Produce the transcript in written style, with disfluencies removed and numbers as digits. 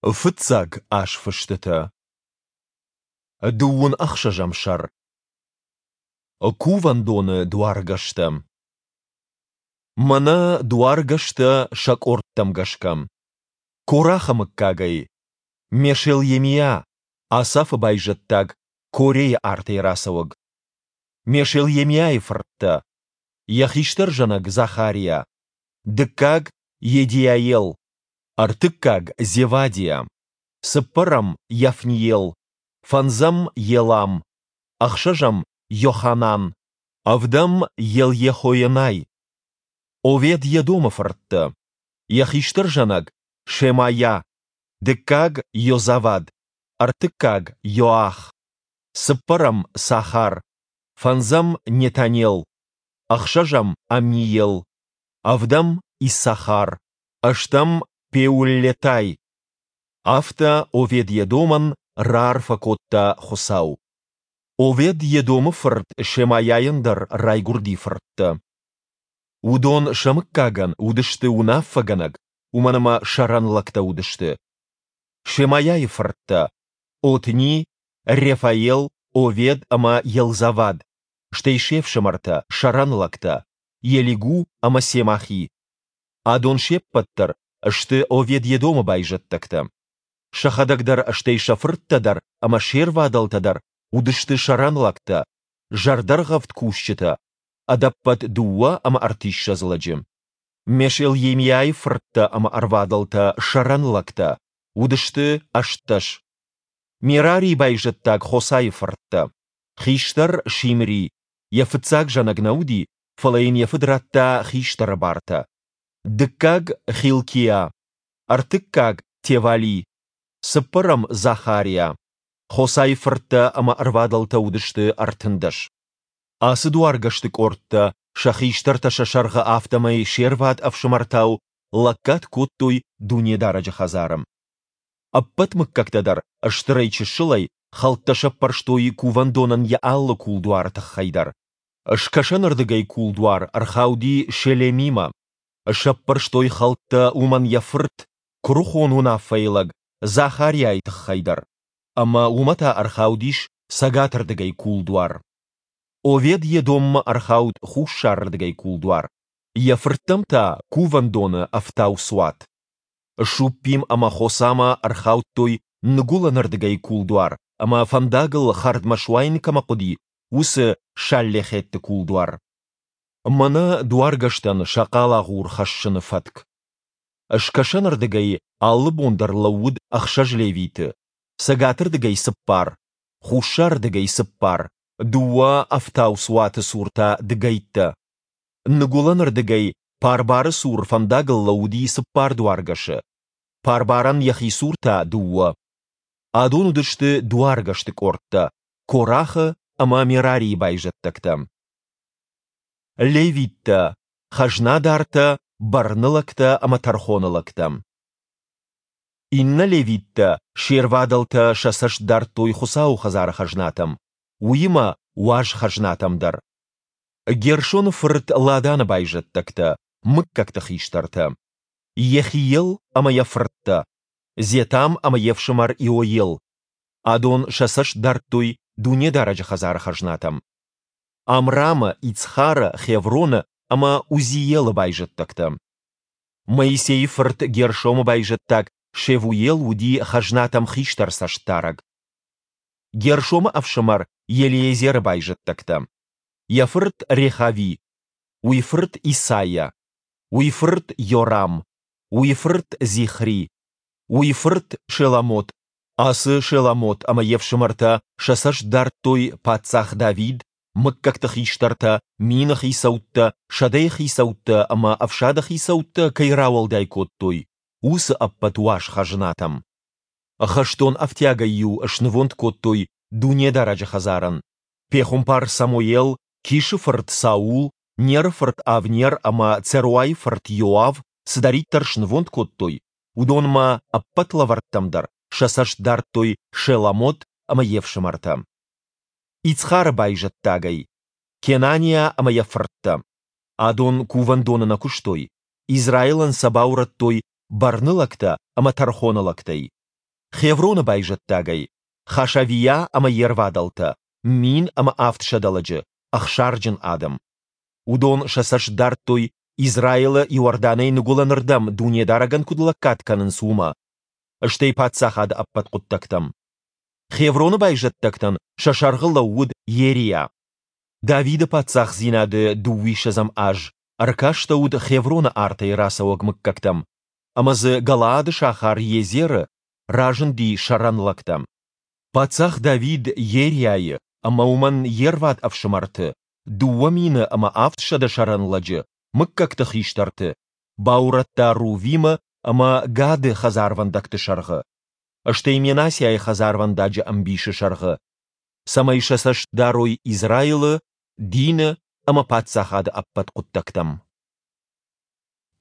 Фыцаг аш фыштыты. Дуун ахшажамшар. Кувандоны дуаргашты. Мана дуаргашты шакорттам гашкам. Курахамыккагай. Мешел емия. Асафы байжыттаг. Корей артейрасывыг. Мешел емия ифыртты. Яхиштар жанаг Захария. Дыккаг Едиаел. Артыккаг Зевадия. Сыппарам Яфниел. Фанзам Елам. Ахшажам Йоханан. Авдам Ел-Ехоенай. Овед Едомов артты. Яхиштар жанаг Шемая. Дыккаг Йозавад. Артыккаг Йоах. Сыппарам Сахар. Фанзам Нетанел. Ахшажам Амниел. Авдам Иссахар. Аштам Пеуллетай. Афта Овед Едоман Рарфа Котта Хосау. Овед Едомов Шемаяяндар Райгурди фыртты. Удон Шамыккаган удышты унаффаганаг, уманама шаранлакта удышты. Шемаяй фыртты. Отни Рефаел Овед ама Елзавад. Штейшевшемарта шаранлакта. Елигу ама Семахи. Адон шеппаттар, шты Овед Едома байжаттакта. Шахадагдар штейшафырттадар ама шервадалтадар удышты шаранлакта. Жардаргавт кущита. Адаппат дуа ама артища зладжим. Мешел емияй фыртта ама арвадалта шаранлакта. Удышты ашташ. Мирари байжаттаг хосай фыртта. Хиштар шимри. Яфыцаг жанагнауди. Фалаин яфыдратта хиштара барта. Дыккаг Хилкия. Артыккаг Тевали. Сыппарам Захария. Хосай фыртта ама арвадалта удышты артындаш. Асыдуаргаштык ортта, шахиштарта шашарга автомай шерват авшамартау, лаккат коттуй дуне даража хазарам. Аппатмык кактадар, аштырайчы шылай, халтташа парштуй кувандонан я аллы кулдуар тахайдар. Ашкашанардыгай кулдуар архауди шелемима. Ашаппарштой халтта уман яфырт, крухон унафайлаг, Захарияй тахайдар. Ама умата архаудиш сагатардыгай кулдуар. Овед Едомма архауд хушардыгай кулдуар. Яфырттамта кувандоны афтау суат. Шуппим ама хосама архаудтой нгуланардыгай кулдуар. Ама фандагыл хардмашвайн камакуди усы шаллехетті кулдуар. Мана дуаргаштан шақала ғур хашшыны фатк. Ашкашанардыгай аллы бондар лауд ахшажлевиті. Сагатырдыгай сыппар. Хушардыгай сыппар. Дуа афтау суаты сурта дыгайтта. Нгуланардыгай парбары сур фандагыл лауди сыппар дуаргашы. Парбаран яхи сурта дуа. Адон удышты дуаргашты кортта. Корахы ама Мерари байжаттакта. Левитта. Хажнадарта барнылакта ама тархонылакта. Инна Левитта шервадалта шасаш дартой хусау хазара хажнатам. Уима уаж хажнатамдар. Гершон фырт ладана байжаттакта. Мыккакта хиштарта. Ехиел ама яфртта. Зетам ама евшимар иоел. Адон шасаш дартой дуне даража хазара хажнатам. Амрама Ицхара Хеврона ама Узиела байжаттакта. Моисей фырт Гершома байжаттак. Шевуел уди хажнатам хиштар саштараг. Гершома авшамар Елиезер байжаттакта. Яфырт Рехави. Уифырт Исайя. Уифырт Йорам. Уифырт Зихри. Уифырт Шеламот. Асы Шеламот ама евшамарта шасаш дартой пацах Давид. Мыккакта хиштарта, мина хисаутта, шадей хисаутта ама авшада хисаутта кайрауалдай коттой. Усы аппатуаш хажнатам. Хаштон автягаю ашнывонт коттой дуне даража хазаран. Пехумпар Самуел, кишифарт Саул, нерфарт Авнер ама церуайфарт Йоав, сдариттар шнывонт коттой. Удонма аппатлаварттамдар, шасаш дартой Шеламот ама евшамарта. Ицхар байжаттагай. Кенания ама яфртта. Адон кувандонана куштой. Израилан сабаураттой барнылакта ама тархоналактай. Хеврона байжаттагай, Хашавия ама ервадалта, мин ама афтшадаладжы, ахшарджын адам. Удон шасаш дартой Израила Иорданай нугуланырдам дунедараган кудлаккатканын сума. Ыштей патсахад аппат куттактам. Хеврона байжаттактан шашарғы лауд Ерия. Давида патсах зинады дуишазам аж, аркаштауд Хеврона артай расауаг мыккактам. Амазы Галаады шахар езері ражын ди шаранлактам. Патсах Давид Ерияйы, ама уман ерват авшымарты, дуамины ама автшада шаранладжы, мыккакты хиштарты, бауратта рувима ама гады хазарвандакты шарғы. Аштейменасяй хазарвандаджы амбиші шарғы. Самайшасаш дарой Израилы, дины ама патсахады аппат куттактам.